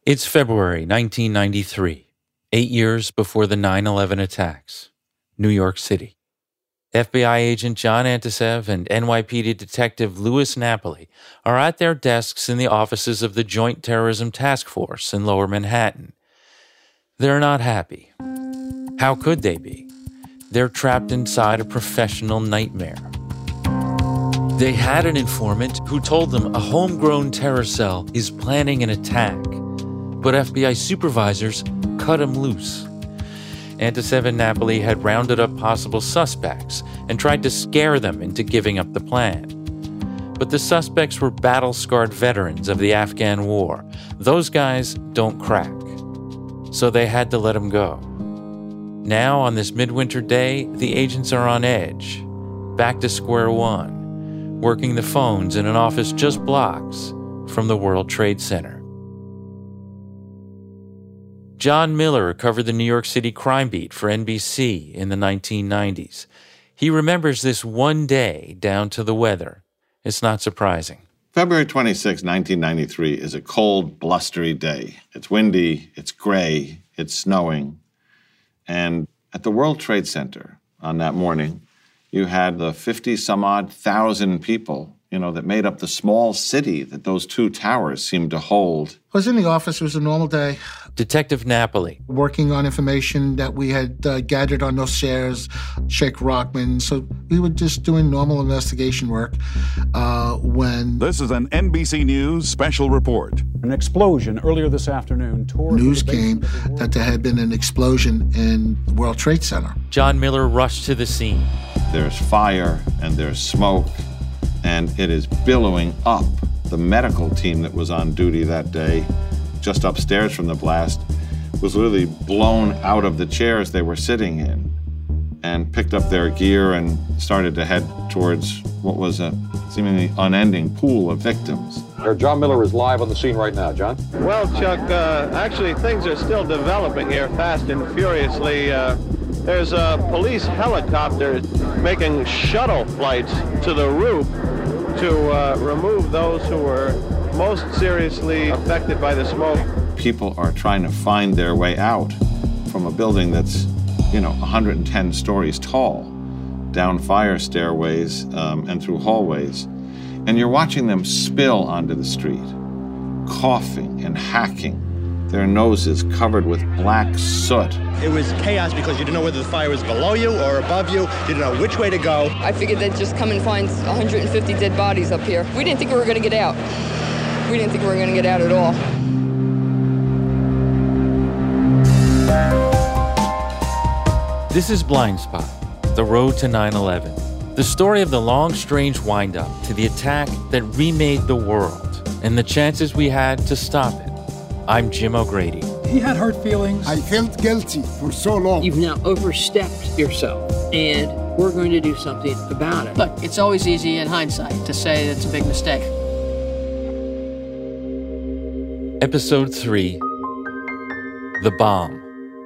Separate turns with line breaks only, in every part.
It's February 1993, 8 years before the 9/11 attacks, New York City. FBI agent John Antisev and NYPD detective Louis Napoli are at their desks in the offices of the Joint Terrorism Task Force in Lower Manhattan. They're not happy. How could they be? They're trapped inside a professional nightmare. They had an informant who told them a homegrown terror cell is planning an attack, but FBI supervisors cut him loose. Antisev and Napoli had rounded up possible suspects and tried to scare them into giving up the plan. But the suspects were battle-scarred veterans of the Afghan War. Those guys don't crack. So they had to let them go. Now, on this midwinter day, the agents are on edge, back to square one, working the phones in an office just blocks from the World Trade Center. John Miller covered the New York City crime beat for NBC in the 1990s. He remembers this one day down to the weather. It's not surprising.
February 26, 1993 is a cold, blustery day. It's windy, it's gray, it's snowing. And at the World Trade Center on that morning, you had the 50-some-odd thousand people, that made up the small city that those two towers seemed to hold.
I was in the office. It was a normal day.
Detective Napoli.
Working on information that we had gathered on those shares, Sheikh Rockman. So we were just doing normal investigation work when...
This is an NBC News special report.
An explosion earlier this afternoon toward...
News came that there had been an explosion in the World Trade Center.
John Miller rushed to the scene.
There's fire and there's smoke, and it is billowing up. The medical team that was on duty that day, just upstairs from the blast, was literally blown out of the chairs they were sitting in and picked up their gear and started to head towards what was a seemingly unending pool of victims.
John Miller is live on the scene right now. John?
Well, Chuck, actually things are still developing here fast and furiously. There's a police helicopter making shuttle flights to the roof to remove those who were most seriously affected by the smoke.
People are trying to find their way out from a building that's, 110 stories tall, down fire stairways and through hallways. And you're watching them spill onto the street, coughing and hacking, their noses covered with black soot.
It was chaos because you didn't know whether the fire was below you or above you. You didn't know which way to go.
I figured they'd just come and find 150 dead bodies up here. We didn't think we were going to get out. We didn't think we were going to get out at all.
This is Blind Spot, The Road to 9/11. The story of the long, strange wind-up to the attack that remade the world and the chances we had to stop it. I'm Jim O'Grady.
He had hurt feelings.
I felt guilty for so long.
You've now overstepped yourself, and we're going to do something about it.
Look, it's always easy in hindsight to say it's a big mistake.
Episode 3, The Bomb.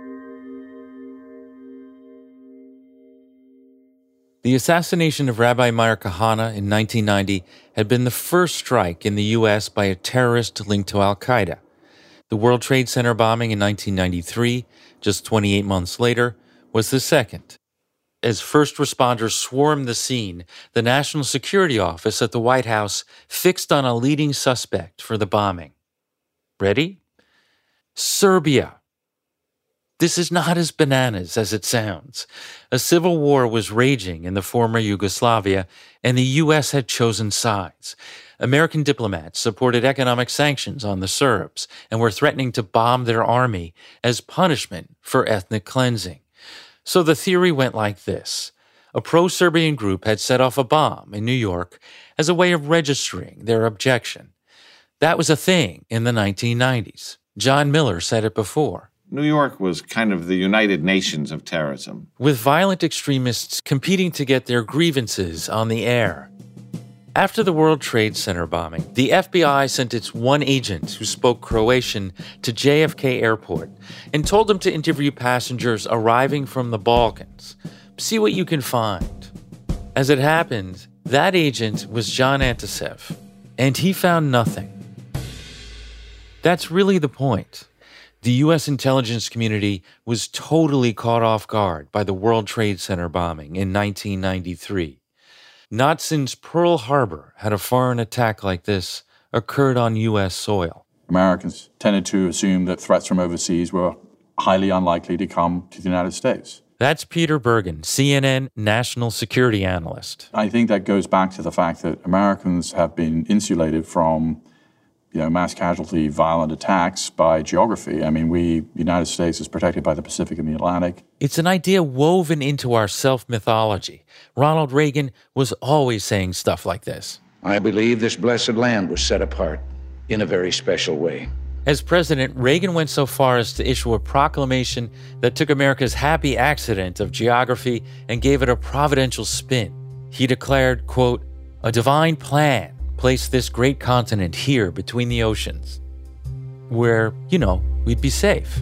The assassination of Rabbi Meir Kahane in 1990 had been the first strike in the U.S. by a terrorist linked to al-Qaeda. The World Trade Center bombing in 1993, just 28 months later, was the second. As first responders swarmed the scene, the National Security Office at the White House fixed on a leading suspect for the bombing. Ready? Serbia. This is not as bananas as it sounds. A civil war was raging in the former Yugoslavia, and the U.S. had chosen sides. American diplomats supported economic sanctions on the Serbs and were threatening to bomb their army as punishment for ethnic cleansing. So the theory went like this. A pro-Serbian group had set off a bomb in New York as a way of registering their objection. That was a thing in the 1990s. John Miller said it before.
New York was kind of the United Nations of terrorism.
With violent extremists competing to get their grievances on the air. After the World Trade Center bombing, the FBI sent its one agent who spoke Croatian to JFK Airport and told him to interview passengers arriving from the Balkans. See what you can find. As it happened, that agent was John Antisev, and he found nothing. That's really the point. The U.S. intelligence community was totally caught off guard by the World Trade Center bombing in 1993. Not since Pearl Harbor had a foreign attack like this occurred on U.S. soil.
Americans tended to assume that threats from overseas were highly unlikely to come to the United States.
That's Peter Bergen, CNN national security analyst.
I think that goes back to the fact that Americans have been insulated from mass casualty, violent attacks by geography. I mean, the United States is protected by the Pacific and the Atlantic.
It's an idea woven into our self-mythology. Ronald Reagan was always saying stuff like this.
I believe this blessed land was set apart in a very special way.
As president, Reagan went so far as to issue a proclamation that took America's happy accident of geography and gave it a providential spin. He declared, quote, "A divine plan placed this great continent here between the oceans, where, we'd be safe."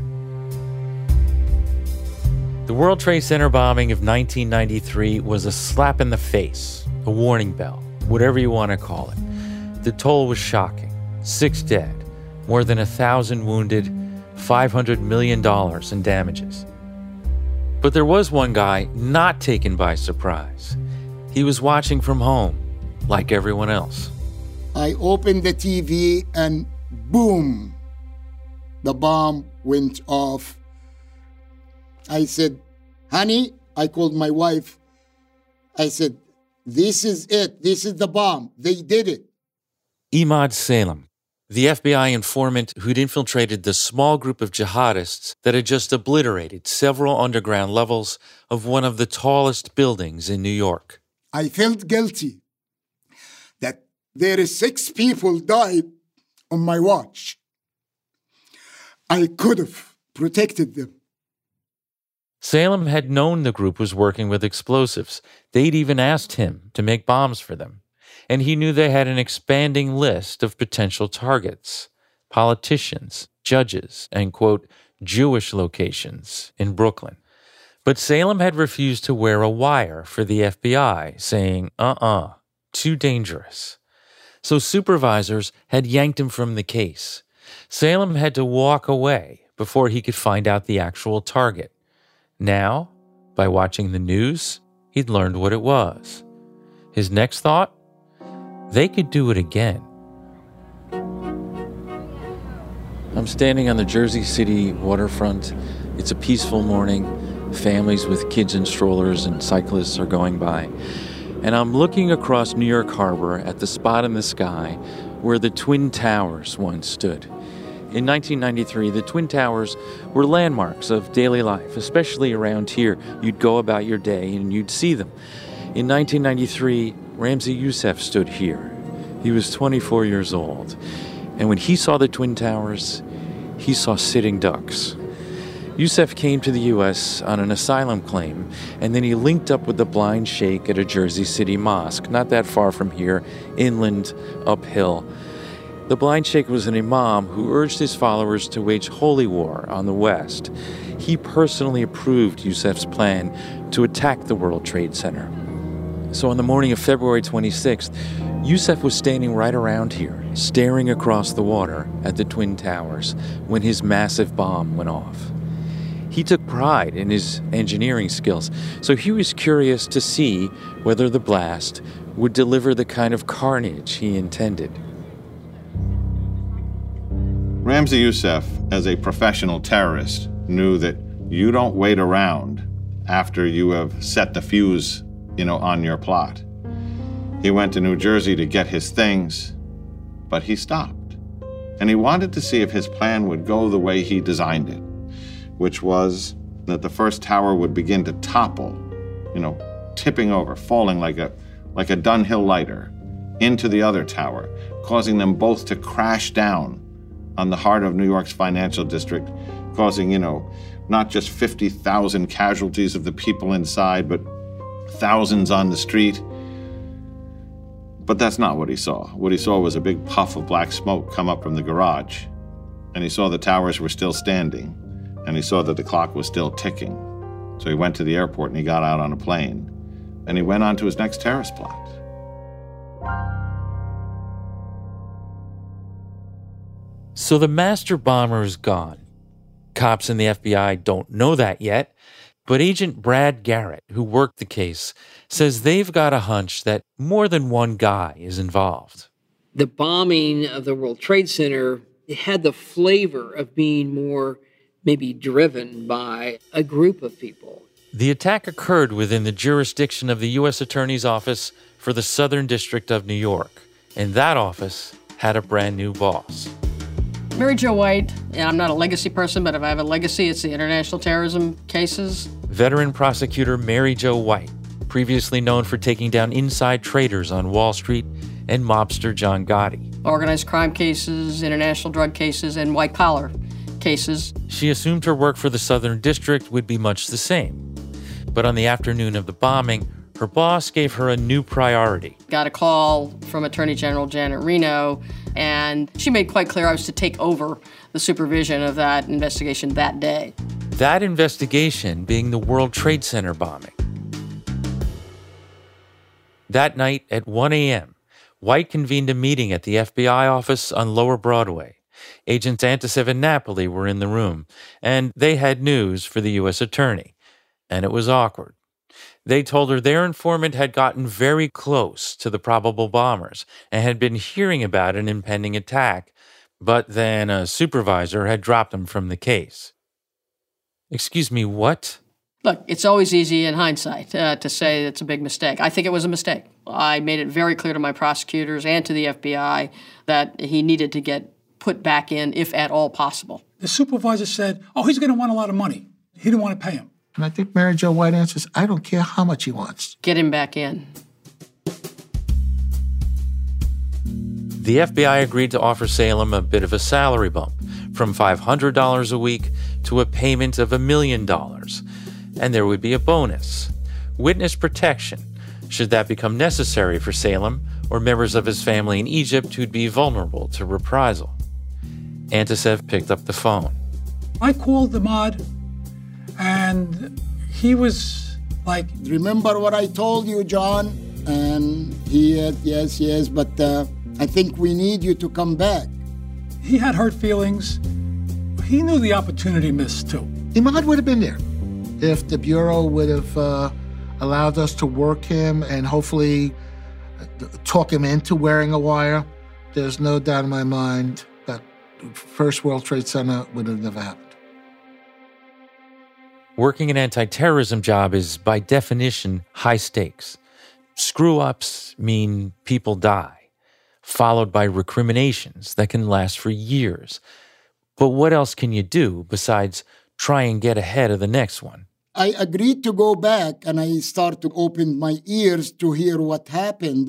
The World Trade Center bombing of 1993 was a slap in the face, a warning bell, whatever you want to call it. The toll was shocking. 6 dead, more than 1,000 wounded, $500 million in damages. But there was one guy not taken by surprise. He was watching from home, like everyone else.
I opened the TV and boom, the bomb went off. I said, honey, I called my wife. I said, this is it. This is the bomb. They did it.
Imad Salem, the FBI informant who'd infiltrated the small group of jihadists that had just obliterated several underground levels of one of the tallest buildings in New York.
I felt guilty that there is 6 people died on my watch. I could have protected them.
Salem had known the group was working with explosives. They'd even asked him to make bombs for them. And he knew they had an expanding list of potential targets, politicians, judges, and, quote, Jewish locations in Brooklyn. But Salem had refused to wear a wire for the FBI, saying, too dangerous. So supervisors had yanked him from the case. Salem had to walk away before he could find out the actual target. Now, by watching the news, he'd learned what it was. His next thought? They could do it again. I'm standing on the Jersey City waterfront. It's a peaceful morning. Families with kids in strollers and cyclists are going by. And I'm looking across New York Harbor at the spot in the sky where the Twin Towers once stood. In 1993, the Twin Towers were landmarks of daily life, especially around here. You'd go about your day and you'd see them. In 1993, Ramzi Youssef stood here. He was 24 years old. And when he saw the Twin Towers, he saw sitting ducks. Youssef came to the U.S. on an asylum claim, and then he linked up with the blind sheikh at a Jersey City mosque, not that far from here, inland, uphill. The blind sheikh was an imam who urged his followers to wage holy war on the West. He personally approved Youssef's plan to attack the World Trade Center. So on the morning of February 26th, Youssef was standing right around here, staring across the water at the Twin Towers, when his massive bomb went off. He took pride in his engineering skills, so he was curious to see whether the blast would deliver the kind of carnage he intended.
Ramzi Youssef, as a professional terrorist, knew that you don't wait around after you have set the fuse, on your plot. He went to New Jersey to get his things, but he stopped. And he wanted to see if his plan would go the way he designed it, which was that the first tower would begin to topple, tipping over, falling like a Dunhill lighter into the other tower, causing them both to crash down on the heart of New York's financial district, causing, not just 50,000 casualties of the people inside, but thousands on the street. But that's not what he saw. What he saw was a big puff of black smoke come up from the garage. And he saw the towers were still standing. And he saw that the clock was still ticking. So he went to the airport and he got out on a plane. And he went on to his next terrorist plot.
So the master bomber is gone. Cops in the FBI don't know that yet, but Agent Brad Garrett, who worked the case, says they've got a hunch that more than one guy is involved.
The bombing of the World Trade Center had the flavor of being more maybe driven by a group of people.
The attack occurred within the jurisdiction of the U.S. Attorney's Office for the Southern District of New York, and that office had a brand new boss.
Mary Jo White, and I'm not a legacy person, but if I have a legacy, it's the international terrorism cases.
Veteran prosecutor Mary Jo White, previously known for taking down inside traders on Wall Street and mobster John Gotti.
Organized crime cases, international drug cases, and white-collar cases.
She assumed her work for the Southern District would be much the same. But on the afternoon of the bombing, her boss gave her a new priority.
Got a call from Attorney General Janet Reno, and she made quite clear I was to take over the supervision of that investigation that day.
That investigation being the World Trade Center bombing. That night at 1 a.m., White convened a meeting at the FBI office on Lower Broadway. Agents Antisev and Napoli were in the room, and they had news for the U.S. Attorney. And it was awkward. They told her their informant had gotten very close to the probable bombers and had been hearing about an impending attack, but then a supervisor had dropped him from the case. Excuse me, what?
Look, it's always easy in hindsight to say it's a big mistake. I think it was a mistake. I made it very clear to my prosecutors and to the FBI that he needed to get put back in, if at all possible.
The supervisor said, he's going to want a lot of money. He didn't want to pay him.
And I think Mary Jo White answers, I don't care how much he wants.
Get him back in.
The FBI agreed to offer Salem a bit of a salary bump, from $500 a week to a payment of $1 million. And there would be a bonus, witness protection, should that become necessary for Salem or members of his family in Egypt who'd be vulnerable to reprisal. Antisev picked up the phone.
I called Ahmad, and he was like,
remember what I told you, John? And he had, yes, but I think we need you to come back.
He had hurt feelings. He knew the opportunity missed, too.
Ahmad would have been there if the Bureau would have allowed us to work him and hopefully talk him into wearing a wire. There's no doubt in my mind that First World Trade Center would have never happened.
Working an anti-terrorism job is, by definition, high stakes. Screw-ups mean people die, followed by recriminations that can last for years. But what else can you do besides try and get ahead of the next one?
I agreed to go back, and I started to open my ears to hear what happened.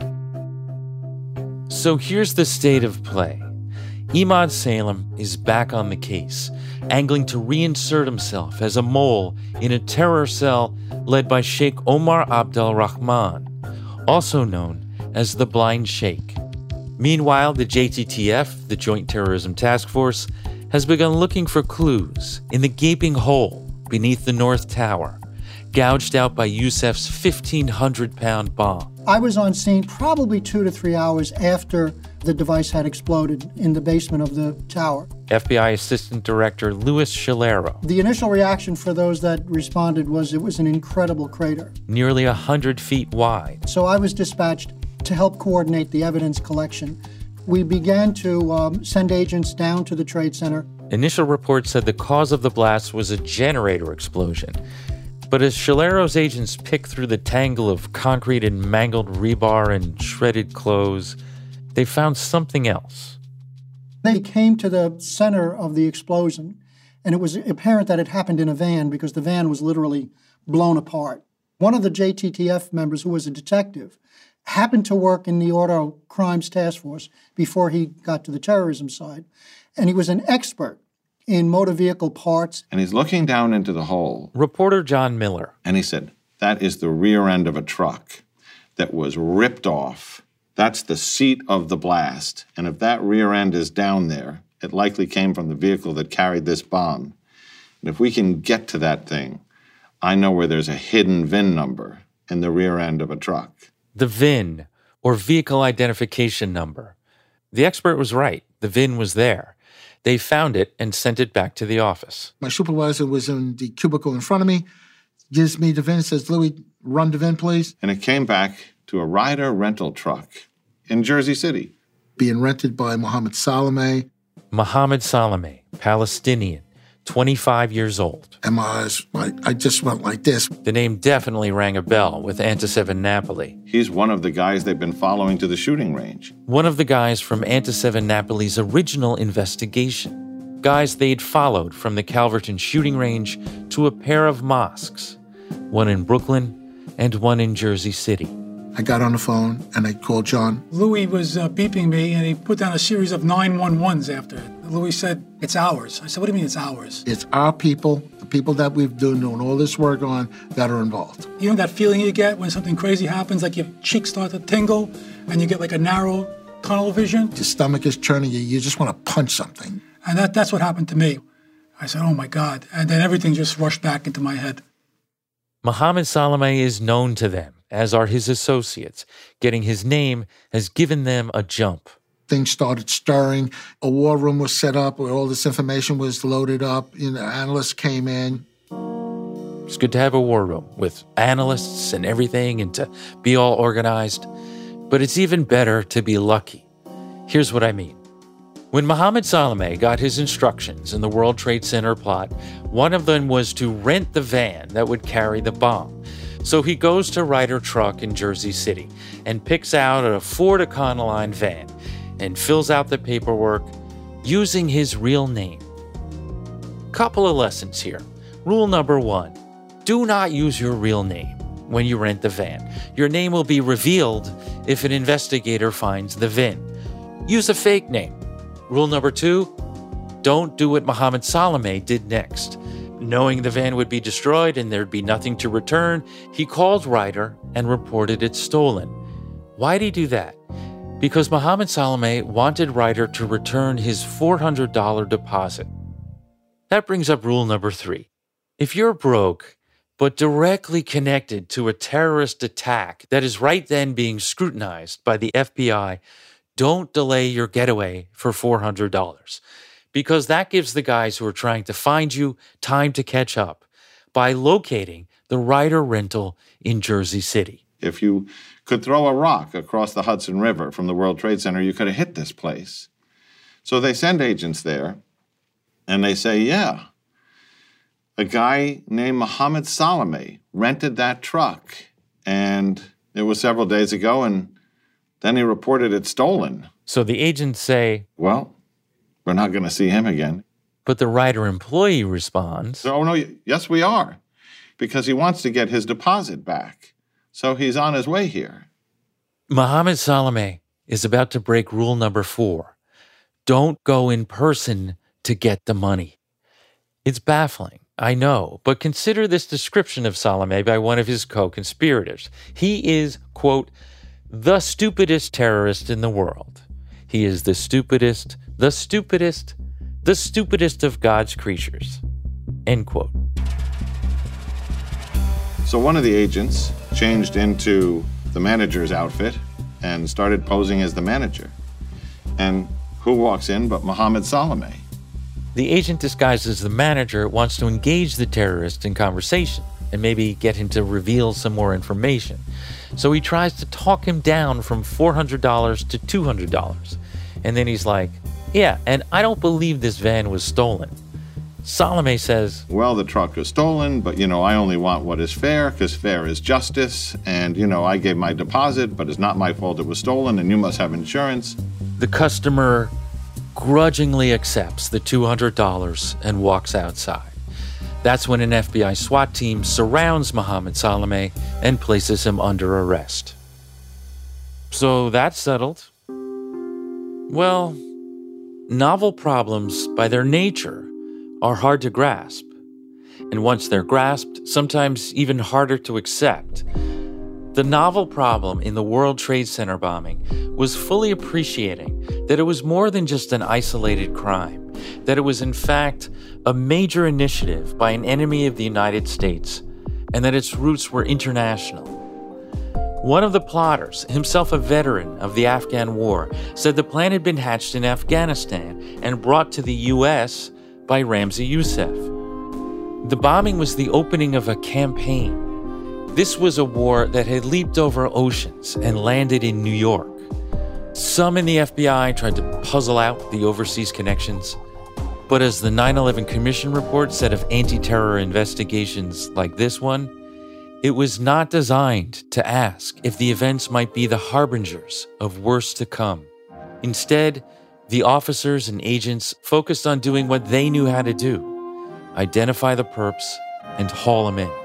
So here's the state of play. Ahmad Salem is back on the case, angling to reinsert himself as a mole in a terror cell led by Sheikh Omar Abdel Rahman, also known as the Blind Sheikh. Meanwhile, the JTTF, the Joint Terrorism Task Force, has begun looking for clues in the gaping hole beneath the North Tower, gouged out by Yousef's 1,500-pound bomb.
I was on scene probably 2 to 3 hours after the device had exploded in the basement of the tower.
FBI Assistant Director Louis Scalero.
The initial reaction for those that responded was it was an incredible crater.
Nearly 100 feet wide.
So I was dispatched to help coordinate the evidence collection. We began to send agents down to the Trade Center.
Initial reports said the cause of the blast was a generator explosion. But as Scalero's agents picked through the tangle of concrete and mangled rebar and shredded clothes, they found something else.
They came to the center of the explosion, and it was apparent that it happened in a van because the van was literally blown apart. One of the JTTF members, who was a detective, happened to work in the Auto Crimes Task Force before he got to the terrorism side, and he was an expert in motor vehicle parts.
And he's looking down into the hole.
Reporter John Miller.
And he said, that is the rear end of a truck that was ripped off. That's the seat of the blast. And if that rear end is down there, it likely came from the vehicle that carried this bomb. And if we can get to that thing, I know where there's a hidden VIN number in the rear end of a truck.
The VIN, or Vehicle Identification Number. The expert was right. The VIN was there. They found it and sent it back to the office.
My supervisor was in the cubicle in front of me, gives me the VIN, says, Louis, run the VIN, please.
And it came back to a Ryder rental truck in Jersey City.
Being rented by Mohammed Salameh.
Mohammed Salameh, Palestinian, 25 years old.
And my eyes, I just went like this.
The name definitely rang a bell with Antisev Napoli.
He's one of the guys they've been following to the shooting range.
One of the guys from Antisev Napoli's original investigation. Guys they'd followed from the Calverton shooting range to a pair of mosques, one in Brooklyn and one in Jersey City.
I got on the phone and I called John.
Louis was beeping me and he put down a series of 911s after it. Louis said, it's ours. I said, what do you mean it's ours?
It's our people, the people that we've been doing all this work on, that are involved.
You know that feeling you get when something crazy happens, like your cheeks start to tingle and you get like a narrow tunnel vision?
Your stomach is churning, you just want to punch something.
And that's what happened to me. I said, oh my God. And then everything just rushed back into my head.
Mohammed Salameh is known to them, as are his associates. Getting his name has given them a jump.
Things started stirring. A war room was set up where all this information was loaded up. Analysts came in.
It's good to have a war room with analysts and everything and to be all organized. But it's even better to be lucky. Here's what I mean. When Mohammed Salameh got his instructions in the World Trade Center plot, one of them was to rent the van that would carry the bomb. So he goes to Ryder Truck in Jersey City and picks out a Ford Econoline van and fills out the paperwork using his real name. Couple of lessons here. Rule number 1, do not use your real name when you rent the van. Your name will be revealed if an investigator finds the VIN. Use a fake name. Rule number 2, don't do what Mohammed Salameh did next. Knowing the van would be destroyed and there'd be nothing to return, he called Ryder and reported it stolen. Why'd he do that? Because Mohammed Salameh wanted Ryder to return his $400 deposit. That brings up rule number 3. If you're broke, but directly connected to a terrorist attack that is right then being scrutinized by the FBI, don't delay your getaway for $400, because that gives the guys who are trying to find you time to catch up by locating the Ryder rental in Jersey City.
If you could throw a rock across the Hudson River from the World Trade Center, you could have hit this place. So they send agents there, and they say, yeah, a guy named Mohammed Salameh rented that truck, and it was several days ago, and then he reported it stolen.
So the agents say,
well, we're not going to see him again.
But the Ryder employee responds,
oh, no, yes, we are, because he wants to get his deposit back. So he's on his way here.
Mohammed Salameh is about to break rule number 4. Don't go in person to get the money. It's baffling, I know, but consider this description of Salameh by one of his co-conspirators. He is, quote, the stupidest terrorist in the world. He is the stupidest of God's creatures, end quote.
So one of the agents changed into the manager's outfit and started posing as the manager. And who walks in but Mohammed Salameh?
The agent disguised as the manager wants to engage the terrorist in conversation and maybe get him to reveal some more information. So he tries to talk him down from $400 to $200. And then he's like, yeah, and I don't believe this van was stolen. Salameh says,
well, the truck was stolen, but, I only want what is fair, because fair is justice. And, I gave my deposit, but it's not my fault it was stolen, and you must have insurance.
The customer grudgingly accepts the $200 and walks outside. That's when an FBI SWAT team surrounds Mohammed Salameh and places him under arrest. So that's settled. Well, novel problems, by their nature, are hard to grasp. And once they're grasped, sometimes even harder to accept. The novel problem in the World Trade Center bombing was fully appreciating that it was more than just an isolated crime, that it was in fact a major initiative by an enemy of the United States, and that its roots were international. One of the plotters, himself a veteran of the Afghan War, said the plan had been hatched in Afghanistan and brought to the U.S. by Ramzi Youssef. The bombing was the opening of a campaign. This was a war that had leaped over oceans and landed in New York. Some in the FBI tried to puzzle out the overseas connections, but as the 9/11 Commission report said of anti-terror investigations like this one, it was not designed to ask if the events might be the harbingers of worse to come. Instead, the officers and agents focused on doing what they knew how to do: identify the perps and haul them in.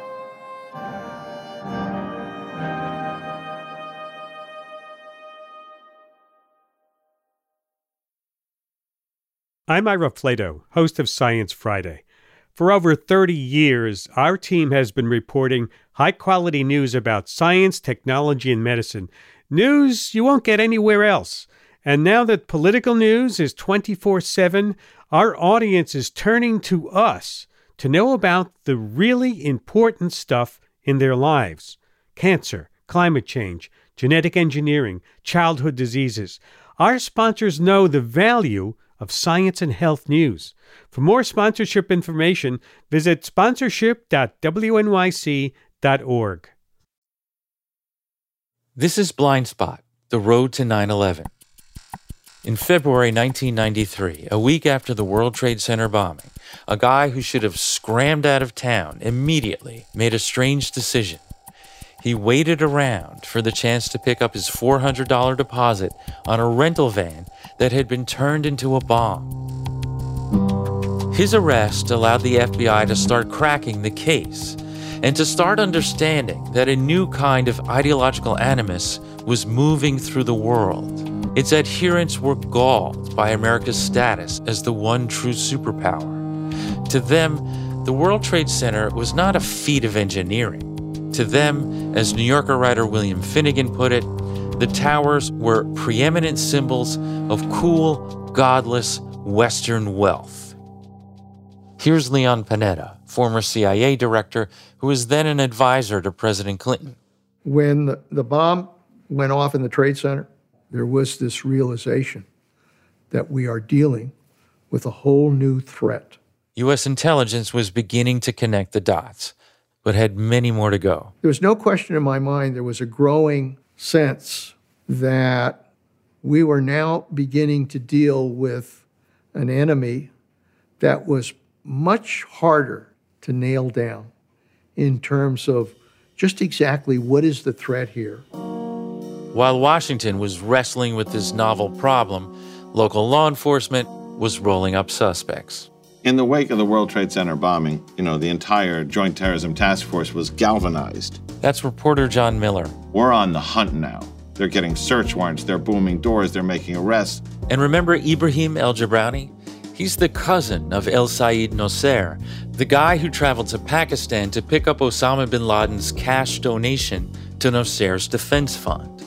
I'm Ira Flato, host of Science Friday. For over 30 years, our team has been reporting high-quality news about science, technology, and medicine. News you won't get anywhere else. And now that political news is 24/7, our audience is turning to us to know about the really important stuff in their lives: cancer, climate change, genetic engineering, childhood diseases. Our sponsors know the value of science and health news. For more sponsorship information, visit sponsorship.wnyc.org.
This is Blind Spot, the road to 9/11. In February 1993, a week after the World Trade Center bombing, a guy who should have scrammed out of town immediately made a strange decision. He waited around for the chance to pick up his $400 deposit on a rental van that had been turned into a bomb. His arrest allowed the FBI to start cracking the case and to start understanding that a new kind of ideological animus was moving through the world. Its adherents were galled by America's status as the one true superpower. To them, the World Trade Center was not a feat of engineering. To them, as New Yorker writer William Finnegan put it, the towers were preeminent symbols of cool, godless Western wealth. Here's Leon Panetta, former CIA director who was then an advisor to President Clinton.
When the bomb went off in the Trade Center, there was this realization that we are dealing with a whole new threat.
U.S. intelligence was beginning to connect the dots, but had many more to go.
There was no question in my mind there was a growing sense that we were now beginning to deal with an enemy that was much harder to nail down in terms of just exactly what is the threat here.
While Washington was wrestling with this novel problem, local law enforcement was rolling up suspects.
In the wake of the World Trade Center bombing, the entire Joint Terrorism Task Force was galvanized.
That's reporter John Miller.
We're on the hunt now. They're getting search warrants, they're booming doors, they're making arrests.
And remember Ibrahim El-Jabrani? He's the cousin of El Sayed Nosair, the guy who traveled to Pakistan to pick up Osama bin Laden's cash donation to Nosair's defense fund,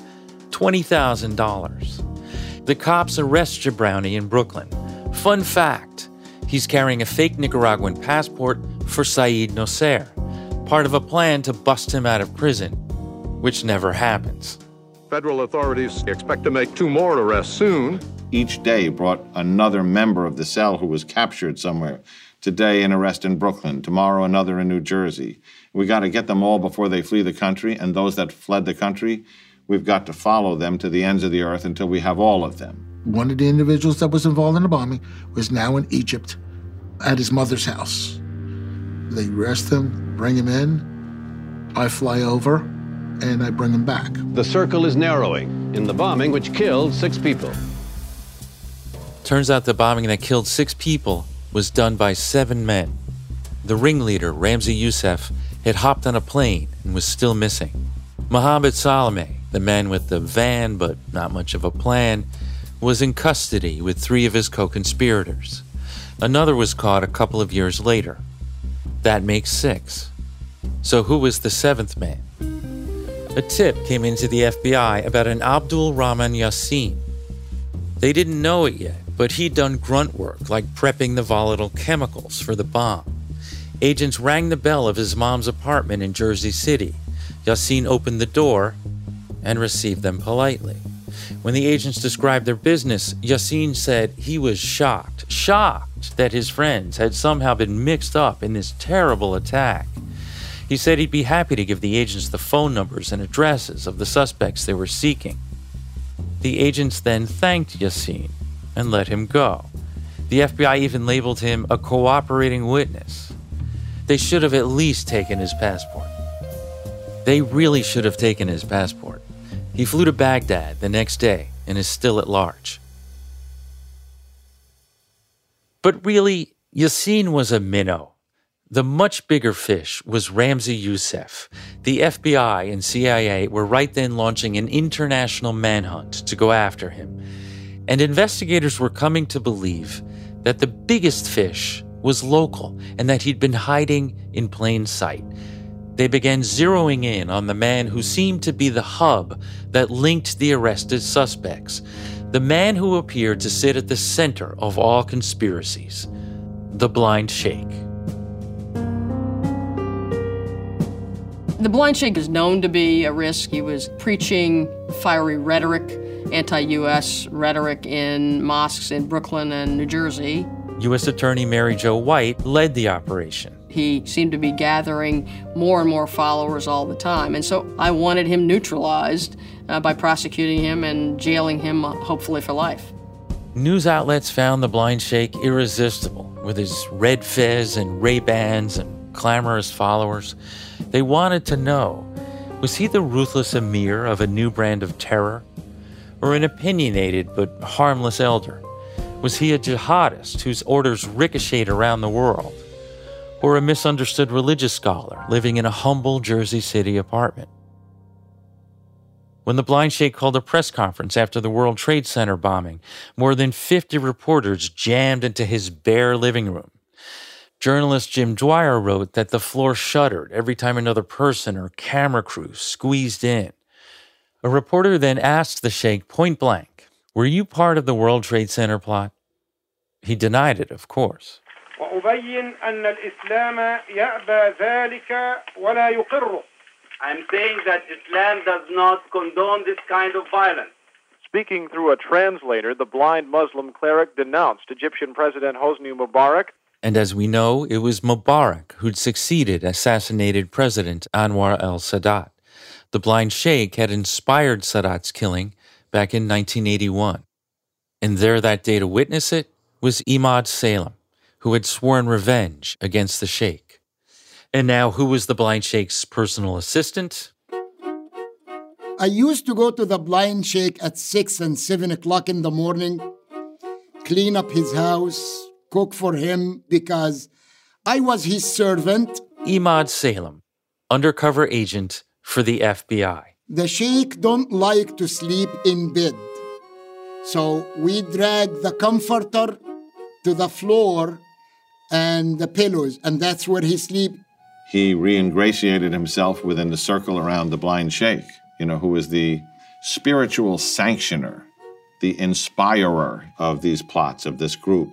$20,000. The cops arrest Jabrani in Brooklyn. Fun fact, he's carrying a fake Nicaraguan passport for Sayed Nosair, part of a plan to bust him out of prison, which never happens.
Federal authorities expect to make 2 more arrests soon.
Each day brought another member of the cell who was captured somewhere. Today, an arrest in Brooklyn. Tomorrow, another in New Jersey. We got to get them all before they flee the country, and those that fled the country, we've got to follow them to the ends of the earth until we have all of them.
One of the individuals that was involved in the bombing was now in Egypt at his mother's house. They arrest him, bring him in. I fly over, and I bring him back.
The circle is narrowing in the bombing which killed 6 people.
Turns out the bombing that killed 6 people was done by 7 men. The ringleader, Ramzi Youssef, had hopped on a plane and was still missing. Mohammed Saleh, the man with the van but not much of a plan, was in custody with 3 of his co-conspirators. Another was caught a couple of years later. That makes 6. So who was the 7th man? A tip came into the FBI about an Abdul Rahman Yassin. They didn't know it yet, but he'd done grunt work like prepping the volatile chemicals for the bomb. Agents rang the bell of his mom's apartment in Jersey City. Yassin opened the door and received them politely. When the agents described their business, Yassin said he was shocked that his friends had somehow been mixed up in this terrible attack. He said he'd be happy to give the agents the phone numbers and addresses of the suspects they were seeking. The agents then thanked Yassin and let him go. The FBI even labeled him a cooperating witness. They should have at least taken his passport. They really should have taken his passport. He flew to Baghdad the next day and is still at large. But really, Yassin was a minnow. The much bigger fish was Ramzi Youssef. The FBI and CIA were right then launching an international manhunt to go after him. And investigators were coming to believe that the biggest fish was local and that he'd been hiding in plain sight. They began zeroing in on the man who seemed to be the hub that linked the arrested suspects, the man who appeared to sit at the center of all conspiracies, the Blind Sheikh.
The Blind Sheikh is known to be a risk. He was preaching fiery rhetoric, anti-U.S. rhetoric in mosques in Brooklyn and New Jersey.
U.S. Attorney Mary Jo White led the operation.
He seemed to be gathering more and more followers all the time. And so I wanted him neutralized by prosecuting him and jailing him, hopefully for life.
News outlets found the Blind Sheikh irresistible, with his red fez and Ray-Bans and clamorous followers. They wanted to know, was he the ruthless emir of a new brand of terror? Or an opinionated but harmless elder? Was he a jihadist whose orders ricocheted around the world? Or a misunderstood religious scholar living in a humble Jersey City apartment? When the Blind Sheikh called a press conference after the World Trade Center bombing, more than 50 reporters jammed into his bare living room. Journalist Jim Dwyer wrote that the floor shuddered every time another person or camera crew squeezed in. A reporter then asked the Sheikh point blank, "Were you part of the World Trade Center plot?" He denied it, of course.
I'm saying that Islam does not condone this kind of violence.
Speaking through a translator, the blind Muslim cleric denounced Egyptian President Hosni Mubarak.
And as we know, it was Mubarak who'd succeeded assassinated President Anwar el-Sadat. The Blind Sheikh had inspired Sadat's killing back in 1981. And there that day to witness it was Imad Salem, who had sworn revenge against the Sheikh. And now, who was the Blind Sheikh's personal assistant?
I used to go to the Blind Sheikh at 6 and 7 o'clock in the morning, clean up his house, cook for him, because I was his servant.
Imad Salem, undercover agent for the FBI.
The Sheikh don't like to sleep in bed. So we drag the comforter to the floor and the pillows, and that's where he sleeps.
He re-ingratiated himself within the circle around the Blind Sheikh, who is the spiritual sanctioner, the inspirer of these plots, of this group.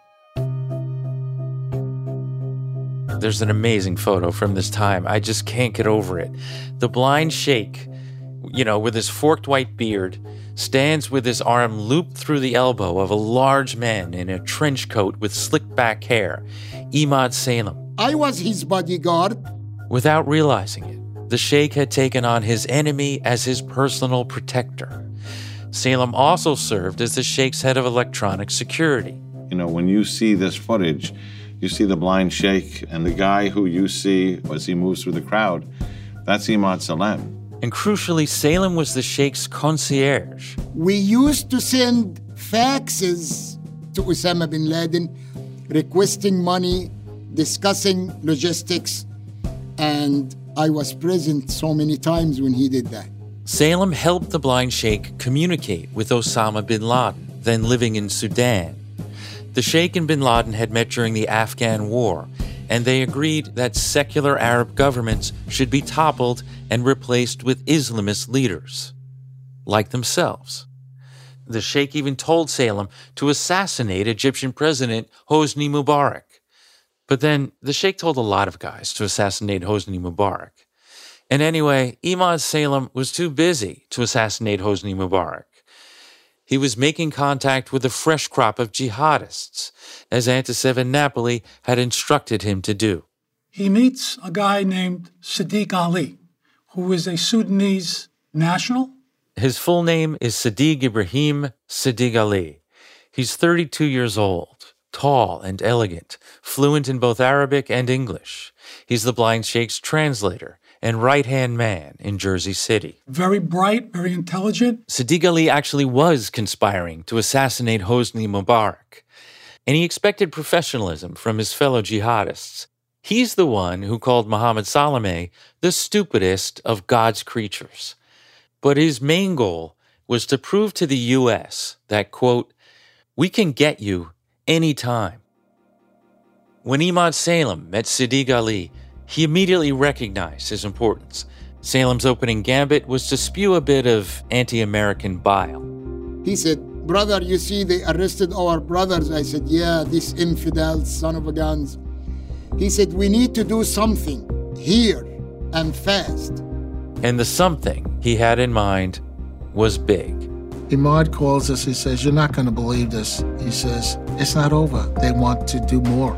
There's an amazing photo from this time. I just can't get over it. The Blind Sheikh, with his forked white beard, stands with his arm looped through the elbow of a large man in a trench coat with slicked back hair, Imad Salem.
I was his bodyguard.
Without realizing it, the Sheikh had taken on his enemy as his personal protector. Salem also served as the Sheikh's head of electronic security.
When you see this footage, you see the Blind Sheikh, and the guy who you see as he moves through the crowd, that's Imad Salem.
And crucially, Salem was the Sheikh's concierge.
We used to send faxes to Osama bin Laden requesting money, discussing logistics, and I was present so many times when he did that.
Salem helped the Blind Sheikh communicate with Osama bin Laden, then living in Sudan. The Sheikh and bin Laden had met during the Afghan War, and they agreed that secular Arab governments should be toppled and replaced with Islamist leaders, like themselves. The Sheikh even told Salem to assassinate Egyptian President Hosni Mubarak. But then the Sheikh told a lot of guys to assassinate Hosni Mubarak. And anyway, Imad Salem was too busy to assassinate Hosni Mubarak. He was making contact with a fresh crop of jihadists, as Antisev in Napoli had instructed him to do.
He meets a guy named Sadiq Ali, who is a Sudanese national.
His full name is Sadiq Ibrahim Sadiq Ali. He's 32 years old, tall and elegant, fluent in both Arabic and English. He's the blind sheikh's translator and right-hand man in Jersey City.
Very bright, very intelligent.
Sadiq Ali actually was conspiring to assassinate Hosni Mubarak, and he expected professionalism from his fellow jihadists. He's the one who called Mohammed Salameh the stupidest of God's creatures. But his main goal was to prove to the U.S. that, quote, we can get you anytime. When Imad Salem met Sadiq Ali, he immediately recognized his importance. Salem's opening gambit was to spew a bit of anti-American bile.
He said, brother, you see, they arrested our brothers. I said, yeah, these infidels, son of a guns. He said, we need to do something here and fast.
And the something he had in mind was big.
Imad calls us, he says, you're not going to believe this. He says, it's not over. They want to do more.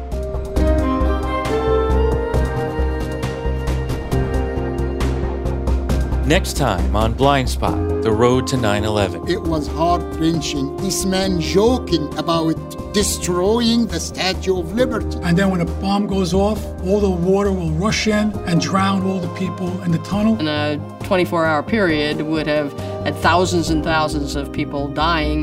Next time on Blind Spot, the road to 9/11.
It was heart-wrenching. This man joking about destroying the Statue of Liberty.
And then when a bomb goes off, all the water will rush in and drown all the people in the tunnel.
In a 24-hour period would have had thousands and thousands of people dying.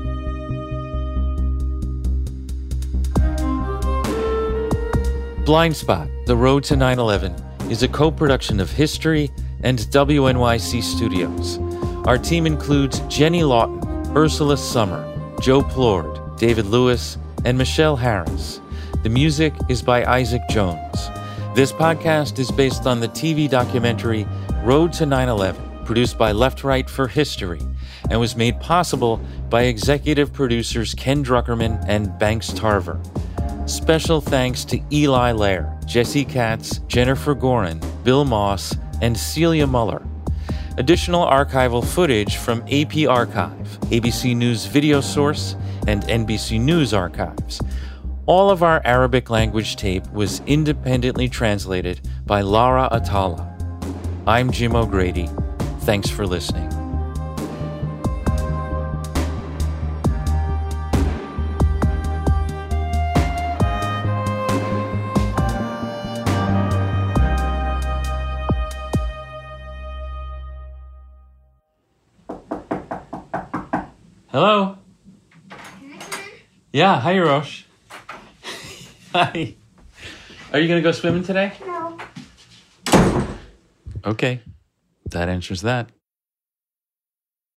Blind Spot, the road to 9/11 is a co-production of History and WNYC Studios. Our team includes Jenny Lawton, Ursula Summer, Joe Plord, David Lewis, and Michelle Harris. The music is by Isaac Jones. This podcast is based on the TV documentary Road to 9/11, produced by Left Right for History, and was made possible by executive producers Ken Druckerman and Banks Tarver. Special thanks to Eli Lair, Jesse Katz, Jennifer Gorin, Bill Moss, and Celia Muller. Additional archival footage from AP Archive, ABC News Video Source, and NBC News Archives. All of our Arabic language tape was independently translated by Lara Atala. I'm Jim O'Grady. Thanks for listening. Hello? Yeah, hi, Rosh. Hi. Are you going to go swimming today?
No.
Okay, that answers that.